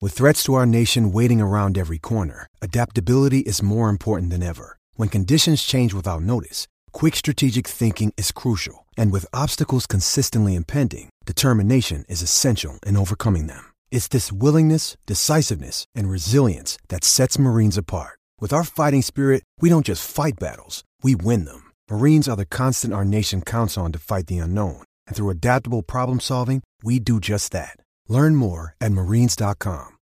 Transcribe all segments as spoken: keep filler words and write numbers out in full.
With threats to our nation waiting around every corner, adaptability is more important than ever. When conditions change without notice, quick strategic thinking is crucial. And with obstacles consistently impending, determination is essential in overcoming them. It's this willingness, decisiveness, and resilience that sets Marines apart. With our fighting spirit, we don't just fight battles, we win them. Marines are the constant our nation counts on to fight the unknown. And through adaptable problem solving, we do just that. Learn more at marines dot com.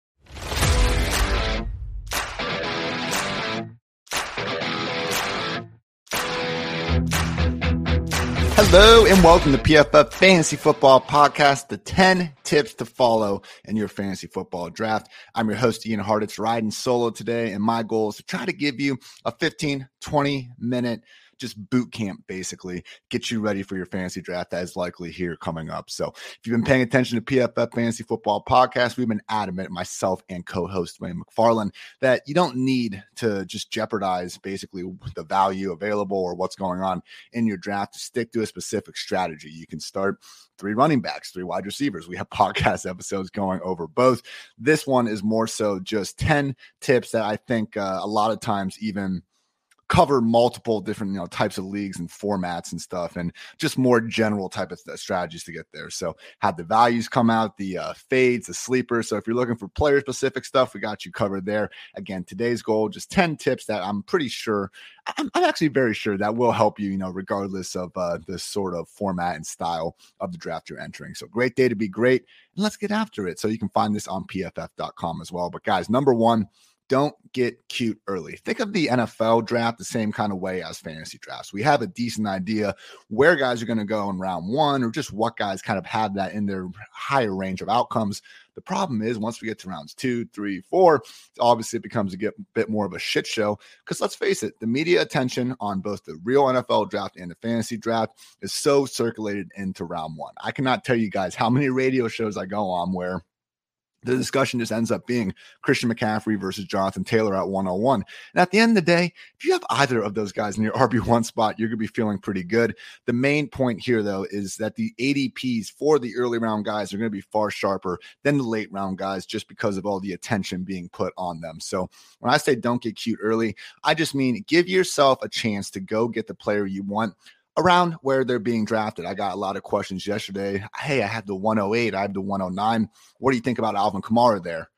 Hello and welcome to P F F Fantasy Football Podcast, the ten tips to follow in your fantasy football draft. I'm your host, Ian Hartitz, riding solo today, and my goal is to try to give you a fifteen, twenty minute just boot camp, basically, get you ready for your fantasy draft that is likely here coming up. So if you've been paying attention to P F F Fantasy Football Podcast, we've been adamant, myself and co-host Wayne McFarland, that you don't need to just jeopardize basically the value available or what's going on in your draft to stick to a specific strategy. You can start three running backs, three wide receivers. We have podcast episodes going over both. This one is more so just ten tips that I think uh, a lot of times even cover multiple different, you know, types of leagues and formats and stuff, and just more general type of th- strategies to get there. So had the values come out, the uh, fades, the sleepers. So if you're looking for player specific stuff, we got you covered there. Again, today's goal, just ten tips that I'm pretty sure, I'm, I'm actually very sure that will help you, you know, regardless of uh, the sort of format and style of the draft you're entering. So great day to be great, and let's get after it. So you can find this on P F F dot com as well. But guys, number one, don't get cute early. Think of the N F L draft the same kind of way as fantasy drafts. We have a decent idea where guys are going to go in round one, or just what guys kind of have that in their higher range of outcomes. The problem is once we get to rounds two, three, four, obviously it becomes a get, bit more of a shit show, because let's face it, the media attention on both the real N F L draft and the fantasy draft is so circulated into round one. I cannot tell you guys how many radio shows I go on where the discussion just ends up being Christian McCaffrey versus Jonathan Taylor at one oh one. And at the end of the day, if you have either of those guys in your R B one spot, you're going to be feeling pretty good. The main point here, though, is that the A D Ps for the early round guys are going to be far sharper than the late round guys just because of all the attention being put on them. So when I say don't get cute early, I just mean give yourself a chance to go get the player you want around where they're being drafted. I got a lot of questions yesterday. Hey, I had the one oh eight. I have the one oh nine. What do you think about Alvin Kamara there?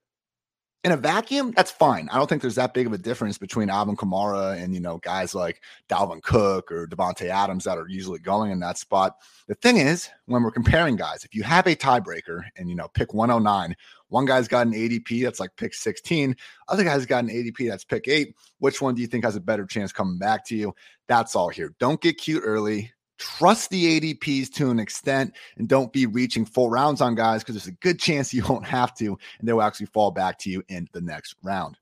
In a vacuum, that's fine. I don't think there's that big of a difference between Alvin Kamara and, you know, guys like Dalvin Cook or Devontae Adams that are usually going in that spot. The thing is, when we're comparing guys, if you have a tiebreaker and, you know, pick one oh nine, one guy's got an A D P that's like pick sixteen, other guy's got an A D P that's pick eight. Which one do you think has a better chance coming back to you? That's all here. Don't get cute early. Trust the A D Ps to an extent, and don't be reaching full rounds on guys, because there's a good chance you won't have to, and they will actually fall back to you in the next round.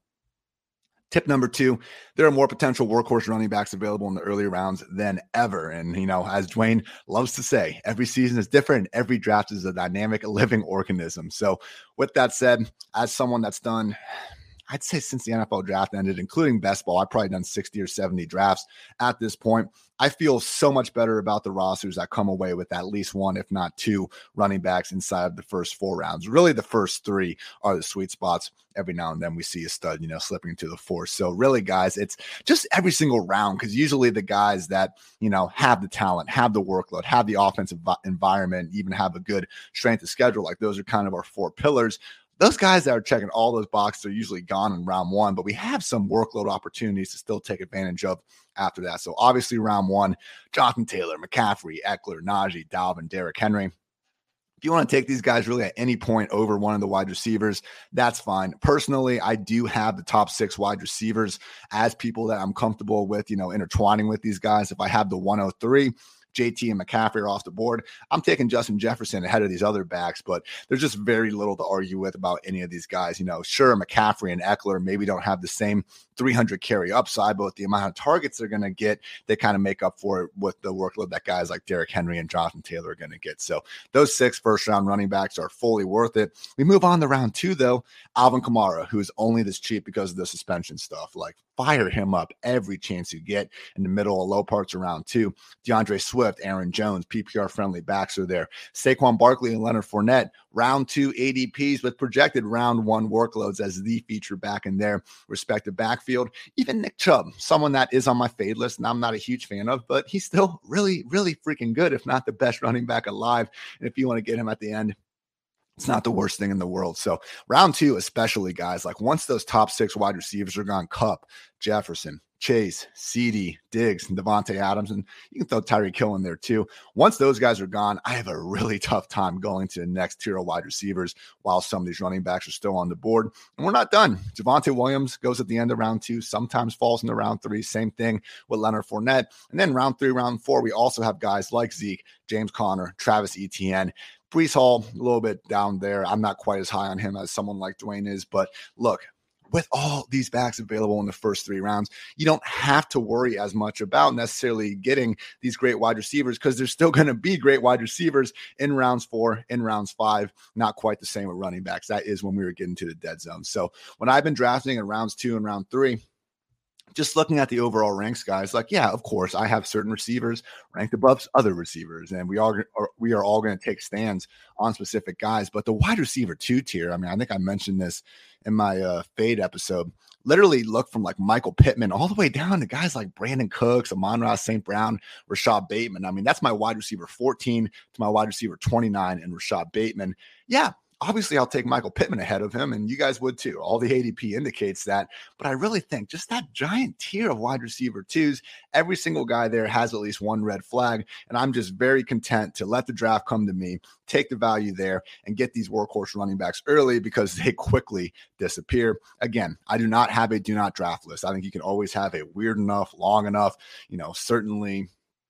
Tip number two, there are more potential workhorse running backs available in the early rounds than ever. And, you know, as Dwayne loves to say, every season is different. Every draft is a dynamic living organism. So with that said, as someone that's done, I'd say since the N F L draft ended, including best ball, I've probably done sixty or seventy drafts at this point. I feel so much better about the rosters that come away with at least one, if not two, running backs inside of the first four rounds. Really, the first three are the sweet spots. Every now and then we see a stud, you know, slipping into the fourth. So really, guys, it's just every single round, because usually the guys that, you know, have the talent, have the workload, have the offensive environment, even have a good strength of schedule, like those are kind of our four pillars. Those guys that are checking all those boxes are usually gone in round one, but we have some workload opportunities to still take advantage of after that. So obviously round one, Jonathan Taylor, McCaffrey, Eckler, Najee, Dalvin, Derrick Henry. If you want to take these guys really at any point over one of the wide receivers, that's fine. Personally, I do have the top six wide receivers as people that I'm comfortable with, you know, intertwining with these guys. If I have the one oh three, J T and McCaffrey are off the board, I'm taking Justin Jefferson ahead of these other backs, but there's just very little to argue with about any of these guys. You know, sure, McCaffrey and Eckler maybe don't have the same three hundred carry upside, but with the amount of targets they're going to get, they kind of make up for it with the workload that guys like Derrick Henry and Jonathan Taylor are going to get. So those six first round running backs are fully worth it. We move on to round two, though. Alvin Kamara, who is only this cheap because of the suspension stuff. Like, fire him up every chance you get in the middle or low parts of round two. DeAndre Swift, Aaron Jones, P P R-friendly backs are there. Saquon Barkley and Leonard Fournette, round two A D Ps with projected round one workloads as the feature back in their respective backfield. Even Nick Chubb, someone that is on my fade list and I'm not a huge fan of, but he's still really, really freaking good, if not the best running back alive. And if you want to get him at the end, it's not the worst thing in the world. So round two, especially, guys, like once those top six wide receivers are gone, Kupp, Jefferson, Chase, CeeDee, Diggs, and Devontae Adams, and you can throw Tyreek Hill in there too. Once those guys are gone, I have a really tough time going to the next tier of wide receivers while some of these running backs are still on the board. And we're not done. Javonte Williams goes at the end of round two, sometimes falls into round three. Same thing with Leonard Fournette. And then round three, round four, we also have guys like Zeke, James Conner, Travis Etienne, Breece Hall, a little bit down there. I'm not quite as high on him as someone like Dwayne is, but look, with all these backs available in the first three rounds, you don't have to worry as much about necessarily getting these great wide receivers because there's still going to be great wide receivers in rounds four, in rounds five. Not quite the same with running backs. That is when we were getting to the dead zone. So when I've been drafting in rounds two and round three, just looking at the overall ranks, guys, like, yeah, of course, I have certain receivers ranked above other receivers, and we are we are all going to take stands on specific guys. But the wide receiver two tier, I mean, I think I mentioned this in my uh, fade episode, literally look from like Michael Pittman all the way down to guys like Brandon Cooks, Amon-Ra Saint Brown, Rashad Bateman. I mean, that's my wide receiver fourteen to my wide receiver twenty-nine and Rashad Bateman. Yeah. Obviously, I'll take Michael Pittman ahead of him, and you guys would too. All the A D P indicates that. But I really think just that giant tier of wide receiver twos, every single guy there has at least one red flag. And I'm just very content to let the draft come to me, take the value there, and get these workhorse running backs early because they quickly disappear. Again, I do not have a do not draft list. I think you can always have a weird enough, long enough, you know, certainly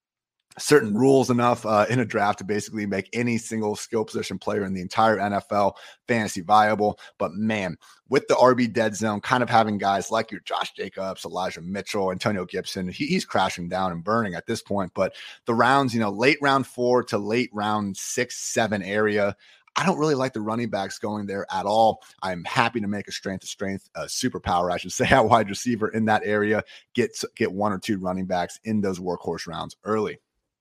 certain rules enough uh, in a draft to basically make any single skill position player in the entire N F L fantasy viable. But man, with the R B dead zone, kind of having guys like your Josh Jacobs, Elijah Mitchell, Antonio Gibson, he, he's crashing down and burning at this point. But the rounds, you know, late round four to late round six, seven area, I don't really like the running backs going there at all. I'm happy to make a strength to strength uh, superpower, I should say, at wide receiver in that area. Get, get one or two running backs in those workhorse rounds early.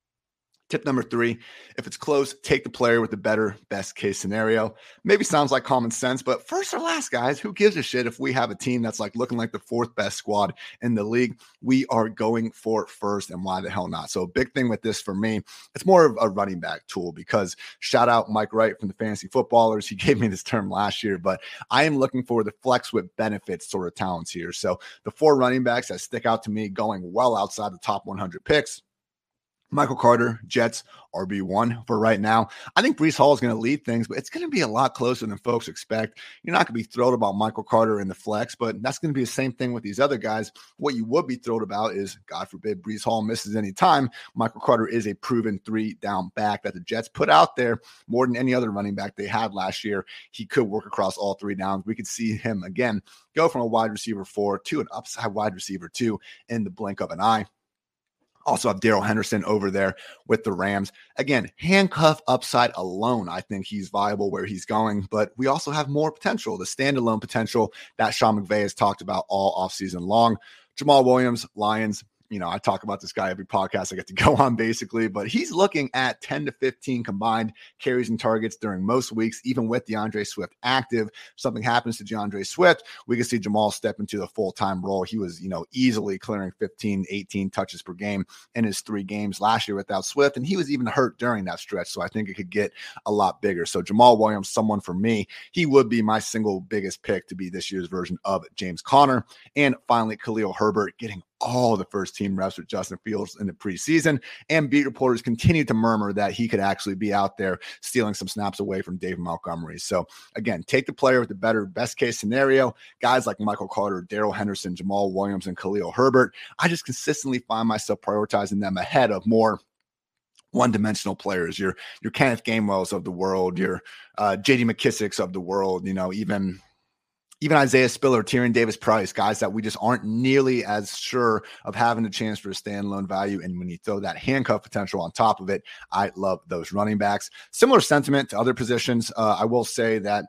Tip number three, if it's close, take the player with the better best case scenario. Maybe sounds like common sense, but first or last, guys, who gives a shit if we have a team that's like looking like the fourth best squad in the league? We are going for first, and why the hell not? So a big thing with this for me, it's more of a running back tool because shout out Mike Wright from the Fantasy Footballers. He gave me this term last year, but I am looking for the flex with benefits sort of talents here. So the four running backs that stick out to me going well outside the top one hundred picks: Michael Carter, Jets, R B one for right now. I think Breece Hall is going to lead things, but it's going to be a lot closer than folks expect. You're not going to be thrilled about Michael Carter in the flex, but that's going to be the same thing with these other guys. What you would be thrilled about is, God forbid, Breece Hall misses any time. Michael Carter is a proven three-down back that the Jets put out there more than any other running back they had last year. He could work across all three downs. We could see him, again, go from a wide receiver four to an upside wide receiver two in the blink of an eye. Also have Darrell Henderson over there with the Rams. Again, handcuff upside alone, I think he's viable where he's going, but we also have more potential, the standalone potential that Sean McVay has talked about all offseason long. Jamal Williams, Lions. You know, I talk about this guy every podcast I get to go on basically, but he's looking at ten to fifteen combined carries and targets during most weeks, even with DeAndre Swift active. If something happens to DeAndre Swift, we can see Jamal step into the full-time role. He was, you know, easily clearing fifteen, eighteen touches per game in his three games last year without Swift, and he was even hurt during that stretch, so I think it could get a lot bigger. So Jamal Williams, someone for me, he would be my single biggest pick to be this year's version of James Conner. And finally, Khalil Herbert getting all the first team reps with Justin Fields in the preseason, and beat reporters continue to murmur that he could actually be out there stealing some snaps away from David Montgomery. So again, take the player with the better best case scenario. Guys like Michael Carter, Darrell Henderson, Jamal Williams, and Khalil Herbert, I just consistently find myself prioritizing them ahead of more one-dimensional players, your your Kenneth Gainwells of the world, your uh, J D McKissicks of the world, you know, even Even Isaiah Spiller, Tyrion Davis-Price, guys that we just aren't nearly as sure of having a chance for a standalone value. And when you throw that handcuff potential on top of it, I love those running backs. Similar sentiment to other positions. Uh, I will say that,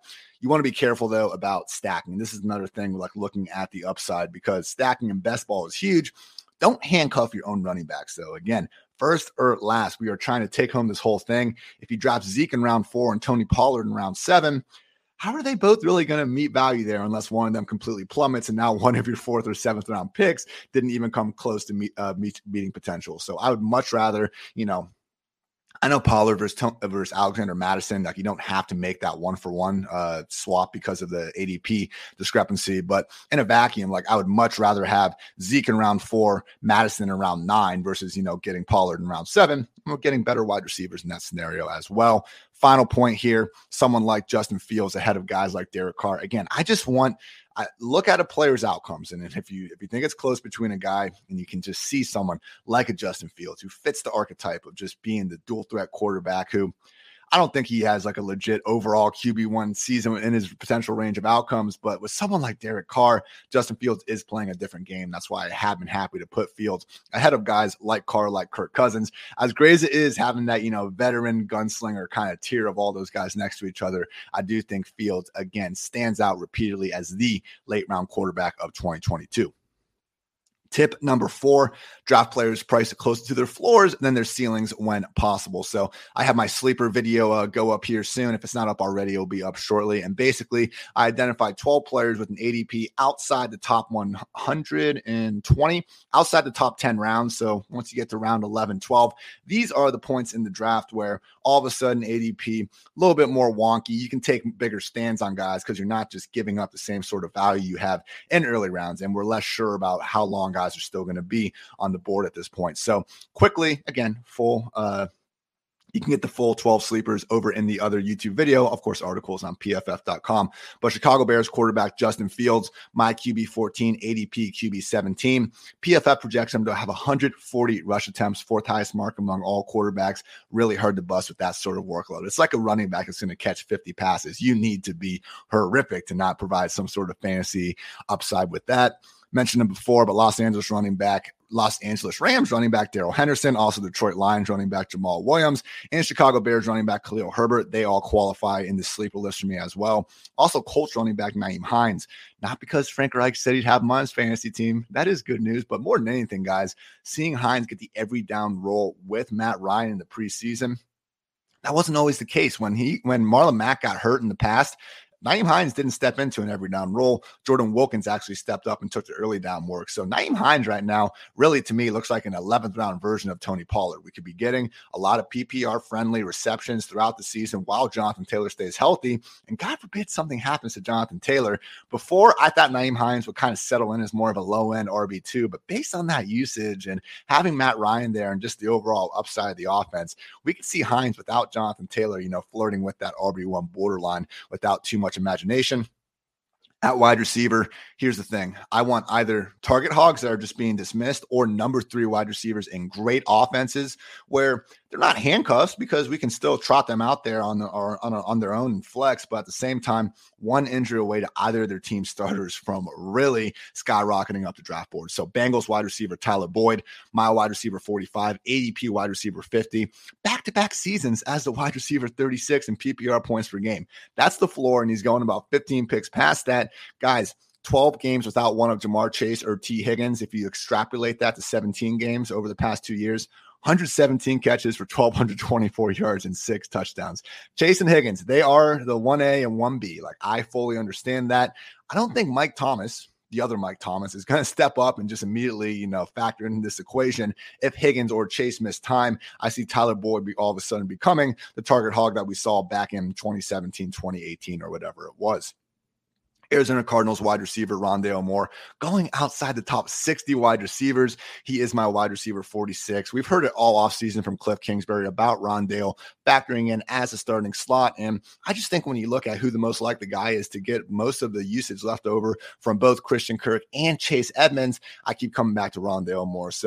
You want to be careful, though, about stacking. This is another thing, like looking at the upside, because stacking in best ball is huge. Don't handcuff your own running backs, though. Again, first or last, we are trying to take home this whole thing. If you drop Zeke in round four and Tony Pollard in round seven, how are they both really going to meet value there unless one of them completely plummets and now one of your fourth or seventh round picks didn't even come close to meet, uh, meet meeting potential? So I would much rather, you know, I know Pollard versus, versus Alexander Mattison, like you don't have to make that one for one uh, swap because of the A D P discrepancy, but in a vacuum, like I would much rather have Zeke in round four, Mattison in round nine versus, you know, getting Pollard in round seven. We're getting better wide receivers in that scenario as well. Final point here, someone like Justin Fields ahead of guys like Derek Carr. Again, I just want, I look at a player's outcomes. And if you if you think it's close between a guy and you can just see someone like a Justin Fields who fits the archetype of just being the dual threat quarterback who, I don't think he has like a legit overall Q B one season in his potential range of outcomes, but with someone like Derek Carr, Justin Fields is playing a different game. That's why I have been happy to put Fields ahead of guys like Carr, like Kirk Cousins. As great as it is having that, you know, veteran gunslinger kind of tier of all those guys next to each other, I do think Fields, again, stands out repeatedly as the late round quarterback of twenty twenty-two. Tip number four, draft players priced closer to their floors than their ceilings when possible. So I have my sleeper video uh, go up here soon. If it's not up already, it'll be up shortly. And basically, I identified twelve players with an A D P outside the top one hundred twenty, outside the top ten rounds. So once you get to round eleven, twelve, these are the points in the draft where all of a sudden A D P, a little bit more wonky. You can take bigger stands on guys because you're not just giving up the same sort of value you have in early rounds. And we're less sure about how long guys are still going to be on the board at this point. So quickly, again, full, uh, you can get the full twelve sleepers over in the other YouTube video. Of course, articles on P F F dot com. But Chicago Bears quarterback Justin Fields, my Q B fourteen, A D P Q B seventeen. P F F projects him to have one hundred forty rush attempts, fourth highest mark among all quarterbacks. Really hard to bust with that sort of workload. It's like a running back that's going to catch fifty passes. You need to be horrific to not provide some sort of fantasy upside with that. Mentioned him before, but Los Angeles running back, Los Angeles Rams running back Darrell Henderson, also Detroit Lions running back Jamal Williams, and Chicago Bears running back Khalil Herbert. They all qualify in the sleeper list for me as well. Also, Colts running back Nyheim Hines, not because Frank Reich said he'd have him on his fantasy team. That is good news, but more than anything, guys, seeing Hines get the every down role with Matt Ryan in the preseason, that wasn't always the case. When he when Marlon Mack got hurt in the past, Nyheim Hines didn't step into an every down role. Jordan Wilkins actually stepped up and took the early down work. So Nyheim Hines right now, really to me, looks like an eleventh round version of Tony Pollard. We could be getting a lot of P P R friendly receptions throughout the season while Jonathan Taylor stays healthy. And God forbid something happens to Jonathan Taylor. Before, I thought Nyheim Hines would kind of settle in as more of a low end R B two, but based on that usage and having Matt Ryan there and just the overall upside of the offense, we could see Hines without Jonathan Taylor, you know, flirting with that R B one borderline without too much imagination. At wide receiver, here's the thing. I want either target hogs that are just being dismissed or number three wide receivers in great offenses where they're not handcuffs because we can still trot them out there on, the, or on, a, on their own flex, but at the same time, one injury away to either of their team starters from really skyrocketing up the draft board. So Bengals wide receiver Tyler Boyd, my wide receiver forty-five, A D P wide receiver fifty, back-to-back seasons as the wide receiver thirty-six in P P R points per game. That's the floor, and he's going about fifteen picks past that. Guys, twelve games without one of Jamar Chase or T. Higgins. If you extrapolate that to seventeen games over the past two years, one hundred seventeen catches for one thousand two hundred twenty-four yards and six touchdowns. Chase and Higgins, they are the one A and one B. Like, I fully understand that. I don't think Mike Thomas, the other Mike Thomas, is going to step up and just immediately, you know, factor in this equation. If Higgins or Chase miss time, I see Tyler Boyd be all of a sudden becoming the target hog that we saw back in twenty seventeen, twenty eighteen, or whatever it was. Arizona Cardinals wide receiver Rondale Moore going outside the top sixty wide receivers. He is my wide receiver forty-six. We've heard it all offseason from Cliff Kingsbury about Rondale factoring in as a starting slot. And I just think when you look at who the most likely guy is to get most of the usage left over from both Christian Kirk and Chase Edmonds, I keep coming back to Rondale Moore. So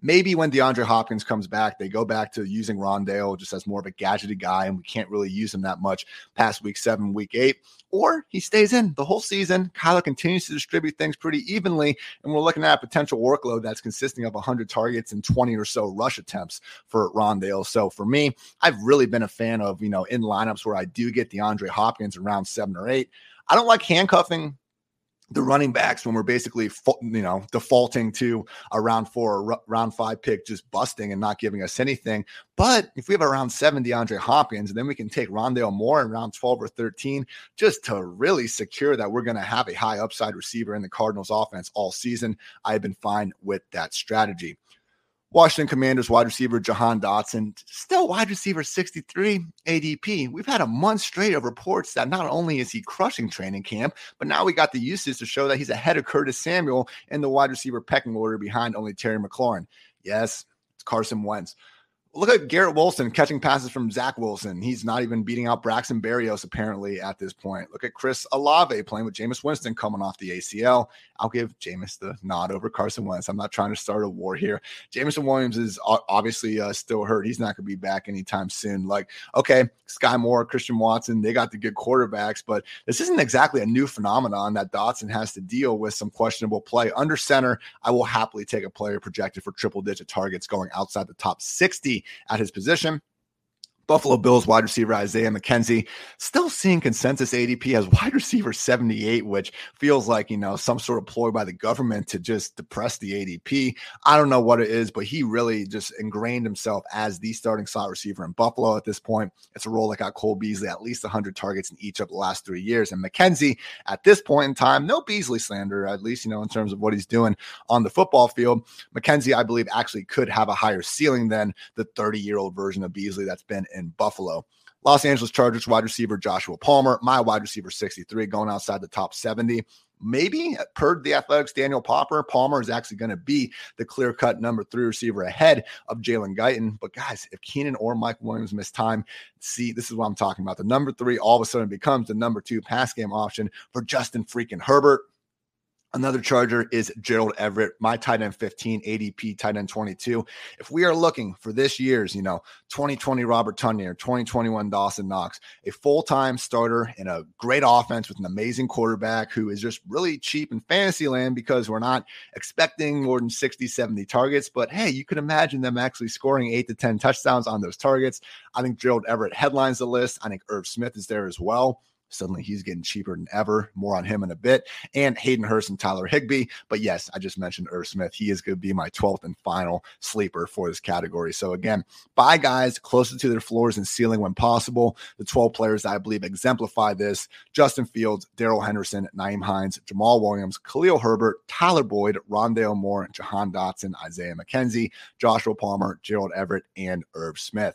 maybe when DeAndre Hopkins comes back, they go back to using Rondale just as more of a gadgety guy, and we can't really use him that much past week seven, week eight. Or he stays in the whole season. Kyler continues to distribute things pretty evenly, and we're looking at a potential workload that's consisting of one hundred targets and twenty or so rush attempts for Rondale. So for me, I've really been a fan of, you know, in lineups where I do get DeAndre Hopkins around seven or eight. I don't like handcuffing the running backs when we're basically, you know, defaulting to a round four or round five pick, just busting and not giving us anything. But if we have a round seven DeAndre Hopkins, then we can take Rondale Moore in round twelve or thirteen just to really secure that we're going to have a high upside receiver in the Cardinals offense all season. I've been fine with that strategy. Washington Commanders wide receiver Jahan Dotson, still wide receiver sixty-three A D P. We've had a month straight of reports that not only is he crushing training camp, but now we got the usage to show that he's ahead of Curtis Samuel in the wide receiver pecking order behind only Terry McLaurin. Yes, it's Carson Wentz. Look at Garrett Wilson catching passes from Zach Wilson. He's not even beating out Braxton Berrios apparently at this point. Look at Chris Olave playing with Jameis Winston coming off the A C L. I'll give Jameis the nod over Carson Wentz. I'm not trying to start a war here. Jameson Williams is obviously uh, still hurt. He's not going to be back anytime soon. Like, okay, Sky Moore, Christian Watson, they got the good quarterbacks, but this isn't exactly a new phenomenon that Dotson has to deal with some questionable play. Under center, I will happily take a player projected for triple-digit targets going outside the top sixty at his position. Buffalo Bills wide receiver Isaiah McKenzie, still seeing consensus A D P as wide receiver seventy-eight, which feels like, you know, some sort of ploy by the government to just depress the A D P. I don't know what it is, but he really just ingrained himself as the starting slot receiver in Buffalo at this point. It's a role that got Cole Beasley at least one hundred targets in each of the last three years. And McKenzie, at this point in time, no Beasley slander, at least, you know, in terms of what he's doing on the football field. McKenzie, I believe, actually could have a higher ceiling than the thirty-year-old version of Beasley that's been in Buffalo. Los Angeles Chargers wide receiver Joshua Palmer, my wide receiver sixty-three, going outside the top seventy. Maybe per the Athletics Daniel Popper, Palmer is actually going to be the clear-cut number three receiver ahead of Jalen Guyton. But guys, if Keenan or Mike Williams miss time, see, this is what I'm talking about. The number three all of a sudden becomes the number two pass game option for Justin freaking Herbert. Another Charger is Gerald Everett, my tight end fifteen, A D P tight end twenty-two. If we are looking for this year's, you know, twenty twenty Robert Tonyan, twenty twenty-one Dawson Knox, a full-time starter in a great offense with an amazing quarterback who is just really cheap in fantasy land because we're not expecting more than sixty, seventy targets. But hey, you could imagine them actually scoring eight to ten touchdowns on those targets. I think Gerald Everett headlines the list. I think Irv Smith is there as well. Suddenly he's getting cheaper than ever. More on him in a bit. And Hayden Hurst and Tyler Higbee. But yes, I just mentioned Irv Smith. He is going to be my twelfth and final sleeper for this category. So again, buy guys closer to their floors and ceiling when possible. The twelve players that I believe exemplify this: Justin Fields, Darrell Henderson, Nyheim Hines, Jamal Williams, Khalil Herbert, Tyler Boyd, Rondale Moore, Jahan Dotson, Isaiah McKenzie, Joshua Palmer, Gerald Everett, and Irv Smith.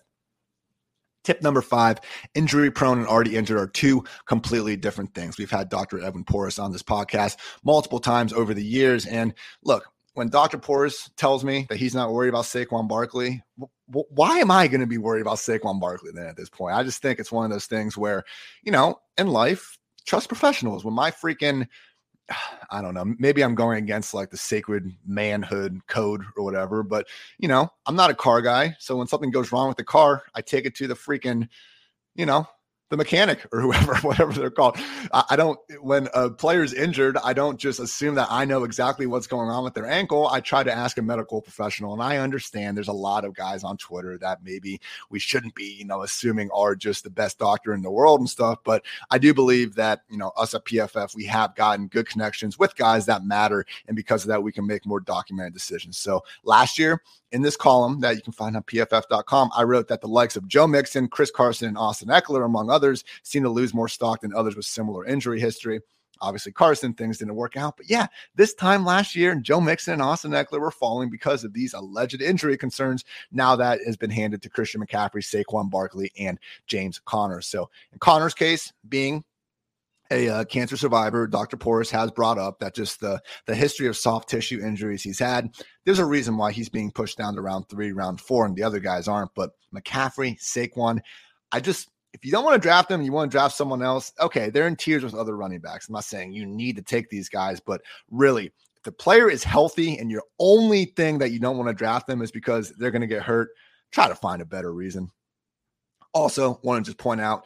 Tip number five, injury prone and already injured are two completely different things. We've had Doctor Evan Porras on this podcast multiple times over the years. And look, when Doctor Porras tells me that he's not worried about Saquon Barkley, w- why am I going to be worried about Saquon Barkley then at this point? I just think it's one of those things where, you know, in life, trust professionals. When my freaking I don't know, maybe I'm going against like the sacred manhood code or whatever, but you know, I'm not a car guy. So when something goes wrong with the car, I take it to the freaking, you know, the mechanic or whoever, whatever they're called. I, I don't, when a player's injured, I don't just assume that I know exactly what's going on with their ankle. I try to ask a medical professional, and I understand there's a lot of guys on Twitter that maybe we shouldn't be, you know, assuming are just the best doctor in the world and stuff. But I do believe that, you know, us at P F F, we have gotten good connections with guys that matter. And because of that, we can make more documented decisions. So last year, in this column that you can find on P F F dot com, I wrote that the likes of Joe Mixon, Chris Carson, and Austin Eckler, among others, seem to lose more stock than others with similar injury history. Obviously, Carson, things didn't work out. But yeah, this time last year, Joe Mixon and Austin Eckler were falling because of these alleged injury concerns. Now that has been handed to Christian McCaffrey, Saquon Barkley, and James Conner. So in Conner's case, being a uh, cancer survivor, Doctor Porras has brought up that just the, the history of soft tissue injuries he's had, there's a reason why he's being pushed down to round three, round four, and the other guys aren't. But McCaffrey, Saquon, I just, if you don't want to draft them, you want to draft someone else, okay, they're in tiers with other running backs. I'm not saying you need to take these guys, but really, if the player is healthy and your only thing that you don't want to draft them is because they're going to get hurt, try to find a better reason. Also, want to just point out,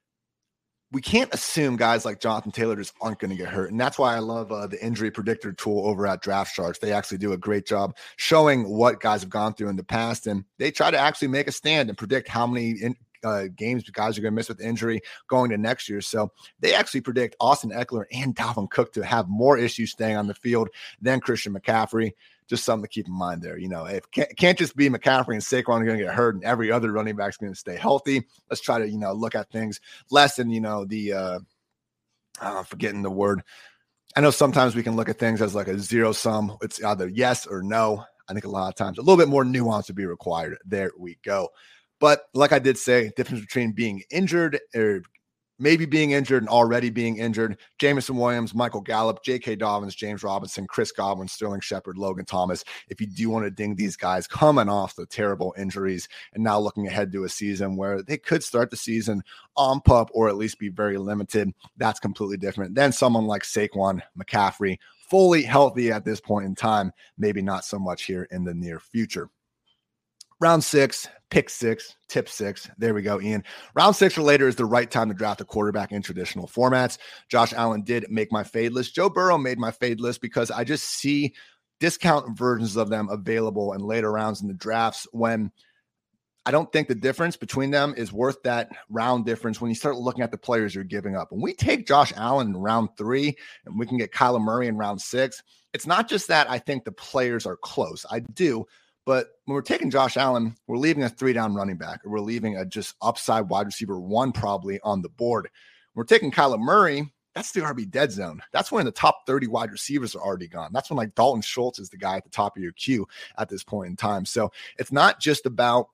we can't assume guys like Jonathan Taylor just aren't going to get hurt. And that's why I love uh, the injury predictor tool over at Draft Sharks. They actually do a great job showing what guys have gone through in the past. And they try to actually make a stand and predict how many in, uh, games guys are going to miss with injury going to next year. So they actually predict Austin Eckler and Dalvin Cook to have more issues staying on the field than Christian McCaffrey. Just something to keep in mind there. You know, it can't, can't just be McCaffrey and Saquon are going to get hurt and every other running back's going to stay healthy. Let's try to, you know, look at things less than, you know, the, uh, I'm forgetting the word. I know sometimes we can look at things as like a zero sum. It's either yes or no. I think a lot of times a little bit more nuance would be required. There we go. But like I did say, difference between being injured or maybe being injured and already being injured. Jameson Williams, Michael Gallup, J K. Dobbins, James Robinson, Chris Godwin, Sterling Shepard, Logan Thomas. If you do want to ding these guys coming off the terrible injuries and now looking ahead to a season where they could start the season on pup or at least be very limited, that's completely different than someone like Saquon, McCaffrey, fully healthy at this point in time, maybe not so much here in the near future. Round six, pick six, tip six. There we go, Ian. Round six or later is the right time to draft a quarterback in traditional formats. Josh Allen did make my fade list. Joe Burrow made my fade list because I just see discount versions of them available in later rounds in the drafts when I don't think the difference between them is worth that round difference when you start looking at the players you're giving up. When we take Josh Allen in round three and we can get Kyler Murray in round six, it's not just that I think the players are close. I do. But when we're taking Josh Allen, we're leaving a three-down running back, or we're leaving a just upside wide receiver one probably on the board. When we're taking Kyler Murray, that's the R B dead zone. That's when the top thirty wide receivers are already gone. That's when like Dalton Schultz is the guy at the top of your queue at this point in time. So it's not just about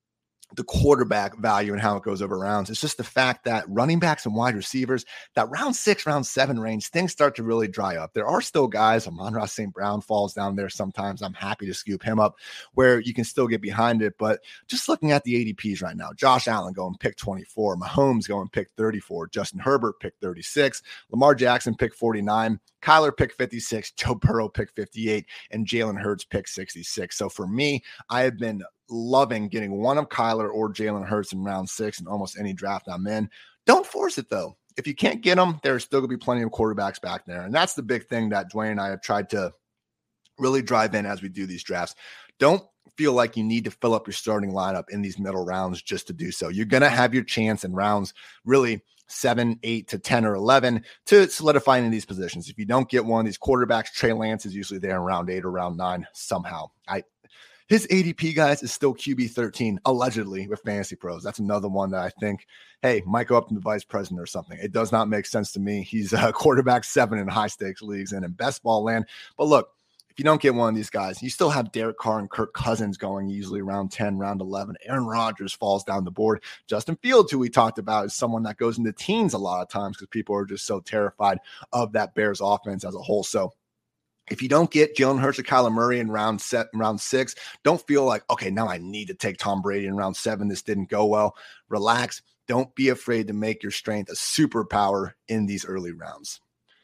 the quarterback value and how it goes over rounds. It's just the fact that running backs and wide receivers, that round six, round seven range, things start to really dry up. There are still guys, Amon-Ra Saint Brown falls down there sometimes. I'm happy to scoop him up where you can still get behind it. But just looking at the A D Ps right now, Josh Allen going pick twenty-four, Mahomes going pick thirty-four, Justin Herbert pick thirty-six, Lamar Jackson pick forty-nine, Kyler pick fifty-six, Joe Burrow pick fifty-eight, and Jalen Hurts pick sixty-six. So for me, I have been loving getting one of Kyler or Jalen Hurts in round six in almost any draft I'm in. Don't force it though. If you can't get them, there's still going to be plenty of quarterbacks back there. And that's the big thing that Dwayne and I have tried to really drive in as we do these drafts. Don't feel like you need to fill up your starting lineup in these middle rounds just to do so. You're going to have your chance in rounds really seven, eight to ten or eleven to solidify in these positions. If you don't get one of these quarterbacks, Trey Lance is usually there in round eight or round nine somehow. I His A D P, guys, is still Q B thirteen, allegedly, with Fantasy Pros. That's another one that I think, hey, might go up to the vice president or something. It does not make sense to me. He's a quarterback seven in high-stakes leagues and in best ball land. But look, if you don't get one of these guys, you still have Derek Carr and Kirk Cousins going usually around ten, round eleven. Aaron Rodgers falls down the board. Justin Fields, who we talked about, is someone that goes into teens a lot of times because people are just so terrified of that Bears offense as a whole. So if you don't get Jalen Hurts or Kyler Murray in round set, round six, don't feel like, okay, now I need to take Tom Brady in round seven. This didn't go well. Relax. Don't be afraid to make your strength a superpower in these early rounds.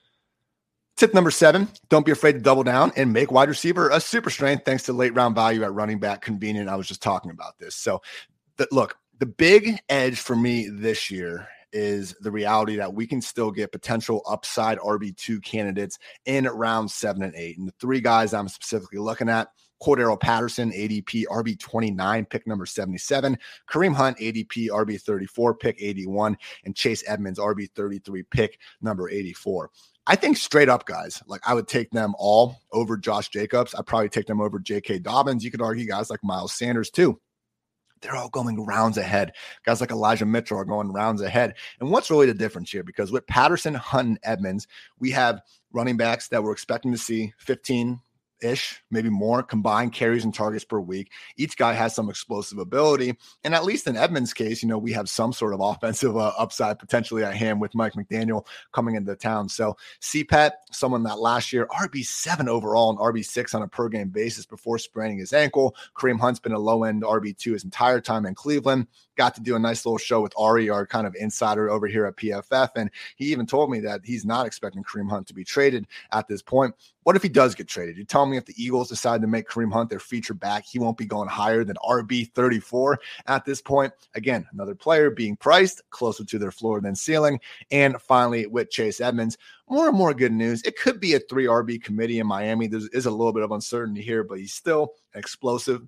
Tip number seven, don't be afraid to double down and make wide receiver a super strength thanks to late round value at running back convenient. I was just talking about this. So the, look, the big edge for me this year is the reality that we can still get potential upside R B two candidates in round seven and eight. And the three guys I'm specifically looking at, Cordero Patterson, A D P, R B twenty-nine, pick number seventy-seven, Kareem Hunt, A D P, R B thirty-four, pick eighty-one, and Chase Edmonds, R B thirty-three, pick number eighty-four. I think straight up, guys, like I would take them all over Josh Jacobs. I'd probably take them over J K. Dobbins. You could argue guys like Miles Sanders too. They're all going rounds ahead. Guys like Elijah Mitchell are going rounds ahead. And what's really the difference here? Because with Patterson, Hunt, and Edmonds, we have running backs that we're expecting to see fifteen ish, maybe more combined carries and targets per week. Each guy has some explosive ability. And at least in Edmonds' case, you know, we have some sort of offensive uh, upside potentially at hand with Mike McDaniel coming into town. So C P E T, someone that last year, R B seven overall and R B six on a per game basis before spraining his ankle. Kareem Hunt's been a low end R B two his entire time in Cleveland. Got to do a nice little show with Ari, our kind of insider over here at P F F. And he even told me that he's not expecting Kareem Hunt to be traded at this point. What if he does get traded? You tell me if the Eagles decide to make Kareem Hunt their feature back, he won't be going higher than R B thirty-four at this point. Again, another player being priced closer to their floor than ceiling. And finally, with Chase Edmonds, more and more good news. It could be a three R B committee in Miami. There is a little bit of uncertainty here, but he's still explosive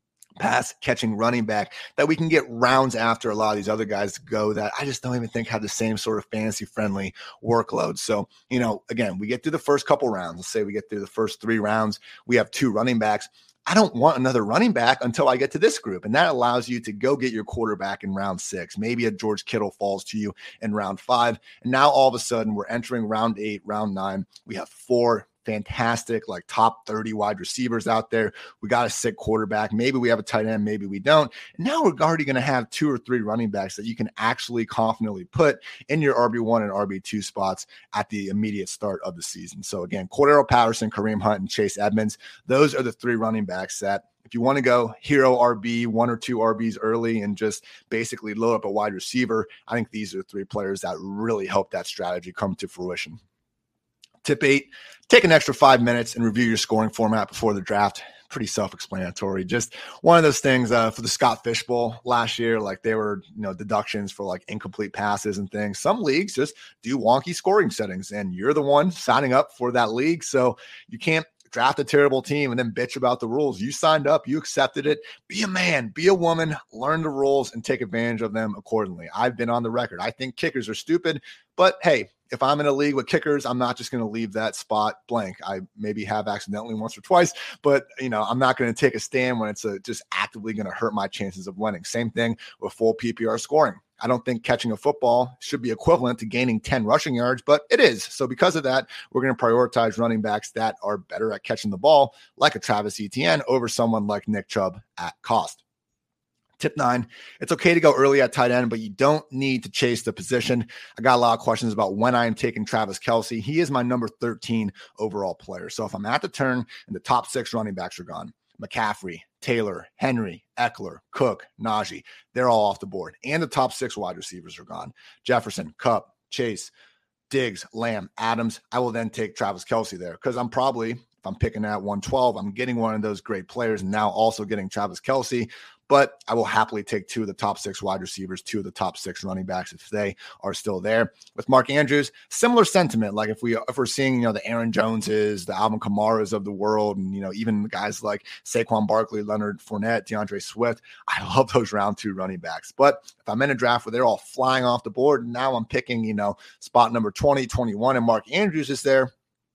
pass catching running back that we can get rounds after a lot of these other guys go that I just don't even think have the same sort of fantasy friendly workload. So, you know, again, we get through the first couple rounds. Let's say we get through the first three rounds. We have two running backs. I don't want another running back until I get to this group. And that allows you to go get your quarterback in round six. Maybe a George Kittle falls to you in round five. And now all of a sudden we're entering round eight, round nine. We have four fantastic, like top thirty wide receivers out there. We got a sick quarterback. Maybe we have a tight end. Maybe we don't. And now we're already going to have two or three running backs that you can actually confidently put in your R B one and R B two spots at the immediate start of the season. So again, Cordero Patterson, Kareem Hunt, and Chase Edmonds. Those are the three running backs that if you want to go hero R B, one or two R Bs early and just basically load up a wide receiver, I think these are the three players that really help that strategy come to fruition. Tip eight, take an extra five minutes and review your scoring format before the draft. Pretty self-explanatory. Just one of those things uh, for the Scott Fish Bowl last year, like they were, you know, deductions for like incomplete passes and things. Some leagues just do wonky scoring settings and you're the one signing up for that league. So you can't draft a terrible team and then bitch about the rules. You signed up, you accepted it. Be a man, be a woman, learn the rules and take advantage of them accordingly. I've been on the record. I think kickers are stupid, but hey, if I'm in a league with kickers, I'm not just going to leave that spot blank. I maybe have accidentally once or twice, but you know, I'm not going to take a stand when it's a, just actively going to hurt my chances of winning. Same thing with full P P R scoring. I don't think catching a football should be equivalent to gaining ten rushing yards, but it is. So because of that, we're going to prioritize running backs that are better at catching the ball, like a Travis Etienne, over someone like Nick Chubb at cost. Tip nine, it's okay to go early at tight end, but you don't need to chase the position. I got a lot of questions about when I am taking Travis Kelce. He is my number thirteen overall player. So if I'm at the turn and the top six running backs are gone, McCaffrey, Taylor, Henry, Eckler, Cook, Najee, they're all off the board. And the top six wide receivers are gone. Jefferson, Kupp, Chase, Diggs, Lamb, Adams. I will then take Travis Kelce there because I'm probably, if I'm picking at one twelve, I'm getting one of those great players and now also getting Travis Kelce. But I will happily take two of the top six wide receivers, two of the top six running backs if they are still there. With Mark Andrews, similar sentiment. Like if we if we're seeing, you know, the Aaron Joneses, the Alvin Kamaras of the world, and you know, even guys like Saquon Barkley, Leonard Fournette, DeAndre Swift, I love those round two running backs. But if I'm in a draft where they're all flying off the board, and now I'm picking, you know, spot number twenty, twenty-one, and Mark Andrews is there,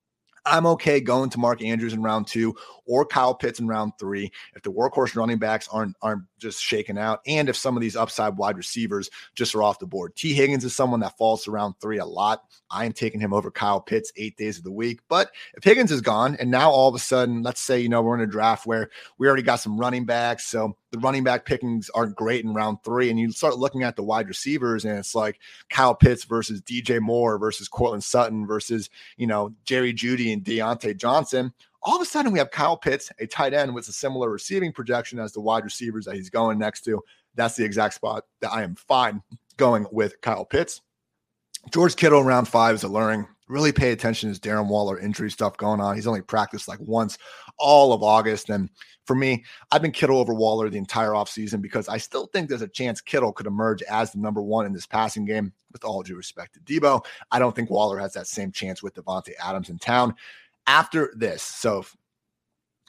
I'm okay going to Mark Andrews in round two or Kyle Pitts in round three if the workhorse running backs aren't aren't just shaken out and if some of these upside wide receivers just are off the board. T. Higgins is someone that falls to round three a lot. I am taking him over Kyle Pitts eight days of the week. But if Higgins is gone and now all of a sudden, let's say, you know, we're in a draft where we already got some running backs, so the running back pickings aren't great in round three, and you start looking at the wide receivers and it's like Kyle Pitts versus D J Moore versus Cortland Sutton versus, you know, Jerry Jeudy and Deontay Johnson. All of a sudden we have Kyle Pitts, a tight end with a similar receiving projection as the wide receivers that he's going next to. That's the exact spot that I am fine going with Kyle Pitts. George Kittle in round five is alluring. Really pay attention to Darren Waller injury stuff going on. He's only practiced like once all of August. And for me, I've been Kittle over Waller the entire offseason because I still think there's a chance Kittle could emerge as the number one in this passing game. With all due respect to Debo, I don't think Waller has that same chance with Devontae Adams in town. After this, so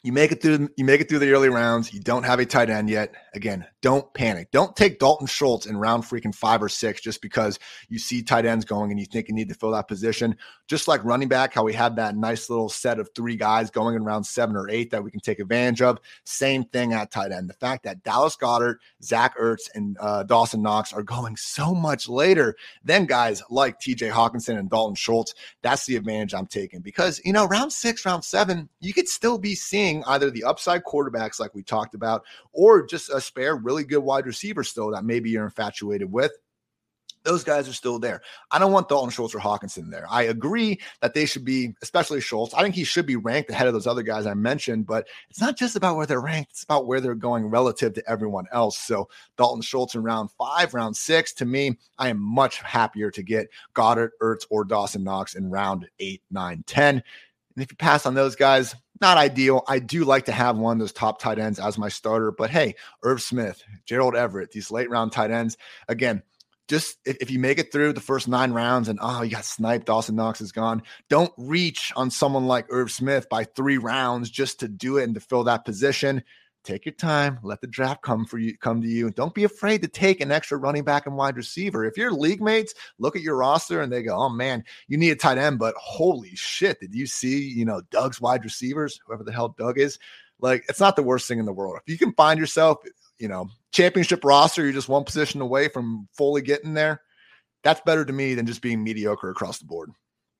You make it through, you make it through the early rounds. You don't have a tight end yet. Again, don't panic. Don't take Dalton Schultz in round freaking five or six just because you see tight ends going and you think you need to fill that position. Just like running back, how we had that nice little set of three guys going in round seven or eight that we can take advantage of. Same thing at tight end. The fact that Dallas Goedert, Zach Ertz, and uh, Dawson Knox are going so much later than guys like T J Hawkinson and Dalton Schultz, that's the advantage I'm taking. Because, you know, round six, round seven, you could still be seeing either the upside quarterbacks like we talked about, or just a spare really good wide receiver still that maybe you're infatuated with. Those guys are still there. I don't want Dalton Schultz or Hawkinson there. I agree that they should be, especially Schultz. I think he should be ranked ahead of those other guys I mentioned, but it's not just about where they're ranked. It's about where they're going relative to everyone else. So Dalton Schultz in round five, round six, to me, I am much happier to get Goddard, Ertz, or Dawson Knox in round eight, nine, ten. And if you pass on those guys, not ideal. I do like to have one of those top tight ends as my starter, but hey, Irv Smith, Gerald Everett, these late round tight ends, again, just if, if you make it through the first nine rounds and, oh, you got sniped, Dawson Knox is gone, don't reach on someone like Irv Smith by three rounds just to do it and to fill that position. Take your time. Let the draft come for you, come to you. Don't be afraid to take an extra running back and wide receiver. If your league mates look at your roster and they go, oh man, you need a tight end, but holy shit, did you see, you know, Doug's wide receivers, whoever the hell Doug is? Like, it's not the worst thing in the world. If you can find yourself, you know, championship roster, you're just one position away from fully getting there, that's better to me than just being mediocre across the board.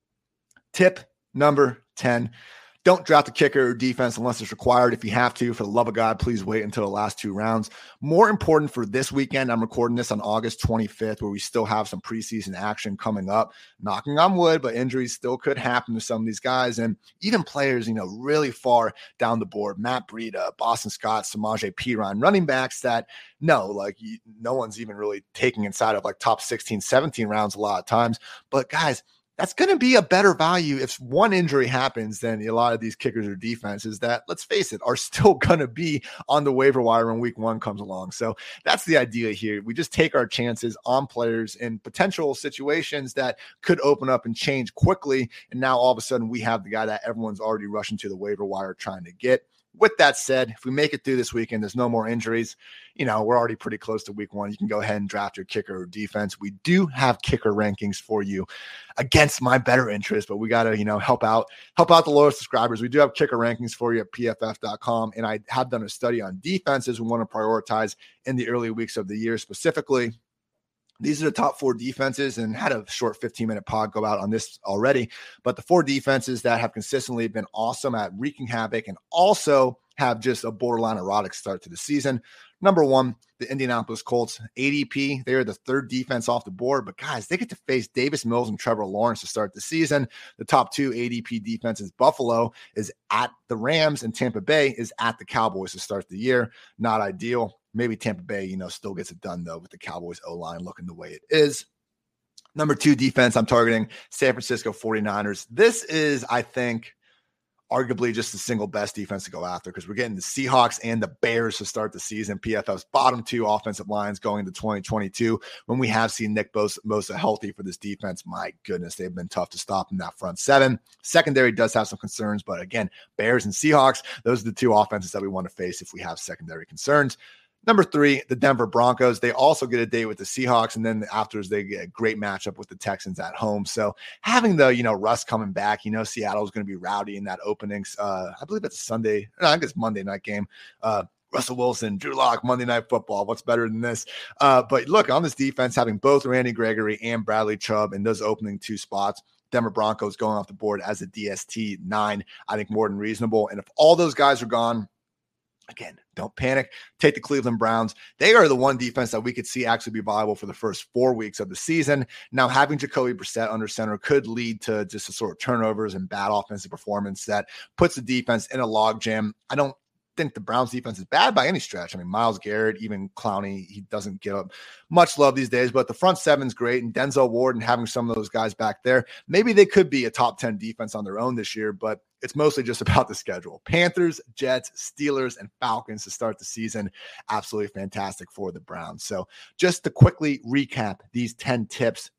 Tip number ten. Don't draft a kicker or defense unless it's required. If you have to, for the love of God, please wait until the last two rounds. More important for this weekend, I'm recording this on August twenty-fifth, where we still have some preseason action coming up. Knocking on wood, but injuries still could happen to some of these guys. And even players, you know, really far down the board. Matt Breida, Boston Scott, Samaje Perine, running backs that, no, like you, no one's even really taking inside of like top sixteen, seventeen rounds a lot of times. But guys, that's going to be a better value if one injury happens than a lot of these kickers or defenses that, let's face it, are still going to be on the waiver wire when week one comes along. So that's the idea here. We just take our chances on players in potential situations that could open up and change quickly. And now all of a sudden we have the guy that everyone's already rushing to the waiver wire trying to get. With that said, if we make it through this weekend, there's no more injuries. You know, we're already pretty close to week one. You can go ahead and draft your kicker or defense. We do have kicker rankings for you against my better interest, but we got to, you know, help out, help out the lower subscribers. We do have kicker rankings for you at P F F dot com. And I have done a study on defenses we want to prioritize in the early weeks of the year specifically. These are the top four defenses, and had a short fifteen minute pod go out on this already. But the four defenses that have consistently been awesome at wreaking havoc and also have just a borderline erotic start to the season. Number one, the Indianapolis Colts, A D P. They are the third defense off the board, but guys, they get to face Davis Mills and Trevor Lawrence to start the season. The top two A D P defenses, Buffalo is at the Rams and Tampa Bay is at the Cowboys to start the year. Not ideal. Maybe Tampa Bay, you know, still gets it done, though, with the Cowboys O-line looking the way it is. Number two defense, I'm targeting San Francisco forty-niners. This is, I think, arguably just the single best defense to go after because we're getting the Seahawks and the Bears to start the season. P F F's bottom two offensive lines going into twenty twenty-two. When we have seen Nick Bosa healthy for this defense, my goodness, they've been tough to stop in that front seven. Secondary does have some concerns, but again, Bears and Seahawks, those are the two offenses that we want to face if we have secondary concerns. Number three, the Denver Broncos. They also get a date with the Seahawks, and then afterwards they get a great matchup with the Texans at home. So having the, you know, Russ coming back, you know, Seattle's going to be rowdy in that opening. Uh, I believe it's a Sunday. No, I think it's Monday night game. Uh, Russell Wilson, Drew Lock, Monday Night Football. What's better than this? Uh, but look, on this defense, having both Randy Gregory and Bradley Chubb in those opening two spots, Denver Broncos going off the board as a D S T nine, I think more than reasonable. And if all those guys are gone, again, don't panic. Take the Cleveland Browns. They are the one defense that we could see actually be viable for the first four weeks of the season. Now, having Jacoby Brissett under center could lead to just a sort of turnovers and bad offensive performance that puts the defense in a logjam. I don't think the Browns defense is bad by any stretch. I mean, Myles Garrett, even Clowney, he doesn't get up much love these days, but the front seven's great. And Denzel Ward and having some of those guys back there, maybe they could be a top ten defense on their own this year, but it's mostly just about the schedule. Panthers, Jets, Steelers, and Falcons to start the season. Absolutely fantastic for the Browns. So just to quickly recap these ten tips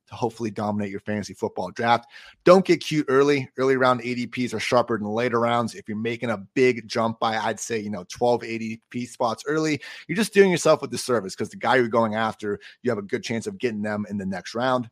to hopefully dominate your fantasy football draft. Don't get cute early. Early round A D Ps are sharper than later rounds. If you're making a big jump by, I'd say, you know, twelve A D P spots early, you're just doing yourself a disservice because the guy you're going after, you have a good chance of getting them in the next round.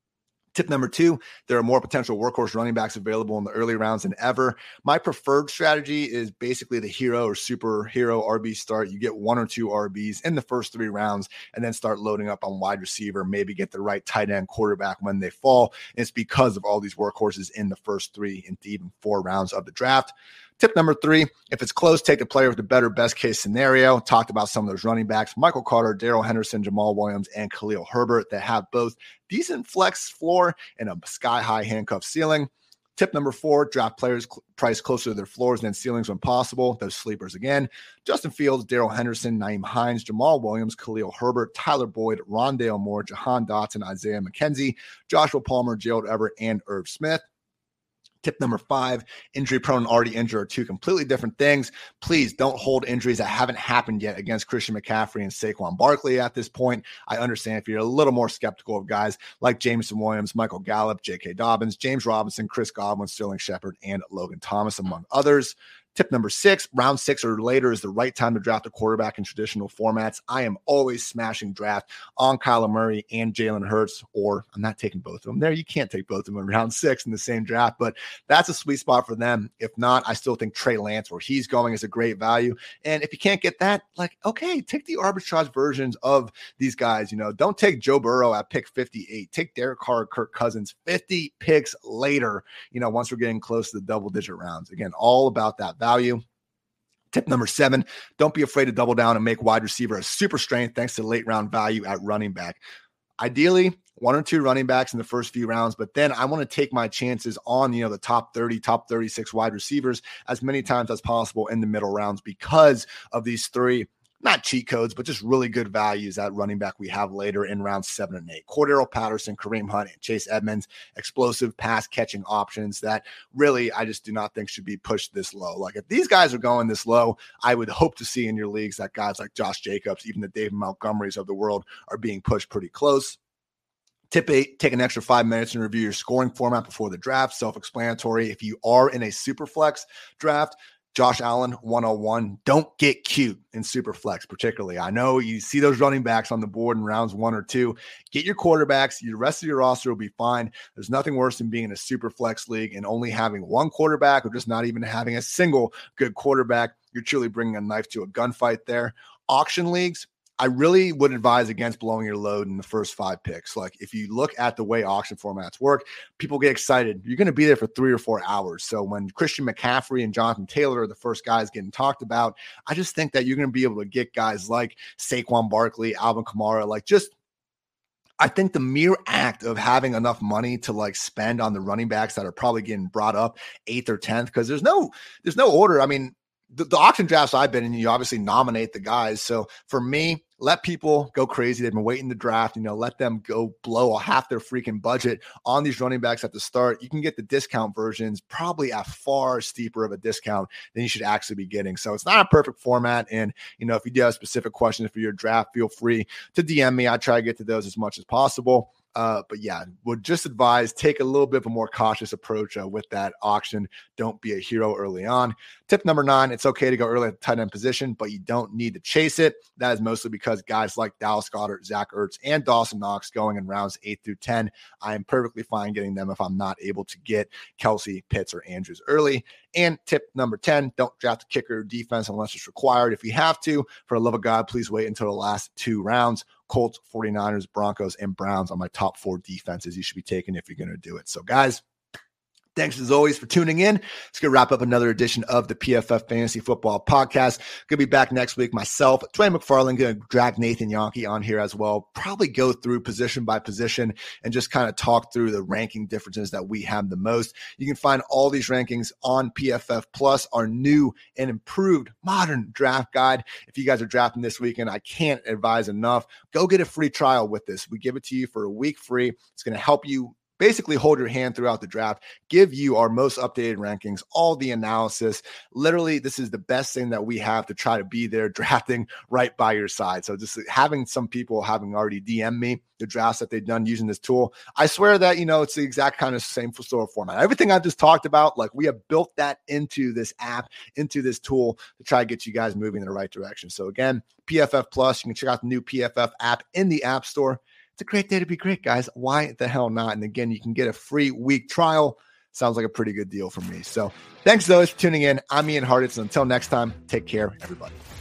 Tip number two, there are more potential workhorse running backs available in the early rounds than ever. My preferred strategy is basically the hero or superhero R B start. You get one or two R Bs in the first three rounds and then start loading up on wide receiver, maybe get the right tight end quarterback when they fall. And it's because of all these workhorses in the first three and even four rounds of the draft. Tip number three, if it's close, take the player with the better best case scenario. Talked about some of those running backs, Michael Carter, Darrell Henderson, Jamal Williams, and Khalil Herbert that have both decent flex floor and a sky-high handcuff ceiling. Tip number four, draft players cl- priced closer to their floors than ceilings when possible. Those sleepers again. Justin Fields, Darrell Henderson, Nyheim Hines, Jamal Williams, Khalil Herbert, Tyler Boyd, Rondale Moore, Jahan Dotson, Isaiah McKenzie, Joshua Palmer, Gerald Everett, and Irv Smith. Tip number five, injury prone and already injured are two completely different things. Please don't hold injuries that haven't happened yet against Christian McCaffrey and Saquon Barkley at this point. I understand if you're a little more skeptical of guys like Jameson Williams, Michael Gallup, J K. Dobbins, James Robinson, Chris Godwin, Sterling Shepard, and Logan Thomas, among others. Tip number six, round six or later is the right time to draft a quarterback in traditional formats. I am always smashing draft on Kyler Murray and Jalen Hurts, or I'm not taking both of them. There, you can't take both of them in round six in the same draft, but that's a sweet spot for them. If not, I still think Trey Lance, where he's going, is a great value. And if you can't get that, like, okay, take the arbitrage versions of these guys. You know, don't take Joe Burrow at pick fifty-eight. Take Derek Carr, Kirk Cousins, fifty picks later, you know, once we're getting close to the double-digit rounds. Again, all about that value. Tip number seven, don't be afraid to double down and make wide receiver a super strength thanks to late round value at running back. Ideally, one or two running backs in the first few rounds, but then I want to take my chances on, you know, the top thirty, top thirty-six wide receivers as many times as possible in the middle rounds because of these three, not cheat codes, but just really good values at running back we have later in rounds seven and eight. Cordero Patterson, Kareem Hunt, and Chase Edmonds, explosive pass catching options that really I just do not think should be pushed this low. Like if these guys are going this low, I would hope to see in your leagues that guys like Josh Jacobs, even the David Montgomerys of the world, are being pushed pretty close. Tip eight, take an extra five minutes and review your scoring format before the draft. Self-explanatory. If you are in a super flex draft, Josh Allen, one oh one. Don't get cute in Superflex, particularly. I know you see those running backs on the board in rounds one or two. Get your quarterbacks. The rest of your roster will be fine. There's nothing worse than being in a Superflex league and only having one quarterback or just not even having a single good quarterback. You're truly bringing a knife to a gunfight there. Auction leagues, I really would advise against blowing your load in the first five picks. Like if you look at the way auction formats work, people get excited. You're going to be there for three or four hours. So when Christian McCaffrey and Jonathan Taylor are the first guys getting talked about, I just think that you're going to be able to get guys like Saquon Barkley, Alvin Kamara, like just I think the mere act of having enough money to like spend on the running backs that are probably getting brought up eighth or tenth, because there's no there's no order. I mean, the, the auction drafts I've been in, you obviously nominate the guys. So for me, let people go crazy. They've been waiting to draft, you know, let them go blow half their freaking budget on these running backs at the start. You can get the discount versions probably at far steeper of a discount than you should actually be getting. So it's not a perfect format. And, you know, if you do have specific questions for your draft, feel free to D M me. I try to get to those as much as possible. Uh, but yeah, would just advise take a little bit of a more cautious approach uh, with that auction. Don't be a hero early on. Tip number nine, it's okay to go early at the tight end position, but you don't need to chase it. That is mostly because guys like Dallas Goedert, Zach Ertz, and Dawson Knox going in rounds eight through ten. I am perfectly fine getting them if I'm not able to get Kelsey, Pitts, or Andrews early. And tip number ten, don't draft a kicker or defense unless it's required. If you have to, for the love of God, please wait until the last two rounds. Colts, forty-niners, Broncos, and Browns are my top four defenses you should be taking if you're going to do it. So guys, thanks as always for tuning in. It's going to wrap up another edition of the P F F Fantasy Football Podcast. Going to be back next week. Myself, Dwayne McFarland, going to drag Nathan Yonke on here as well. Probably go through position by position and just kind of talk through the ranking differences that we have the most. You can find all these rankings on P F F Plus, our new and improved modern draft guide. If you guys are drafting this weekend, I can't advise enough. Go get a free trial with this. We give it to you for a week free. It's going to help you basically hold your hand throughout the draft, give you our most updated rankings, all the analysis. Literally, this is the best thing that we have to try to be there drafting right by your side. So just having some people having already D M'd me the drafts that they've done using this tool, I swear that, you know, it's the exact kind of same sort of format. Everything I've just talked about, like we have built that into this app, into this tool to try to get you guys moving in the right direction. So again, P F F Plus, you can check out the new P F F app in the App Store. It's a great day to be great, guys. Why the hell not? And again, you can get a free week trial. Sounds like a pretty good deal for me. So thanks, those for tuning in. I'm Ian Hartitz. And until next time, take care, everybody.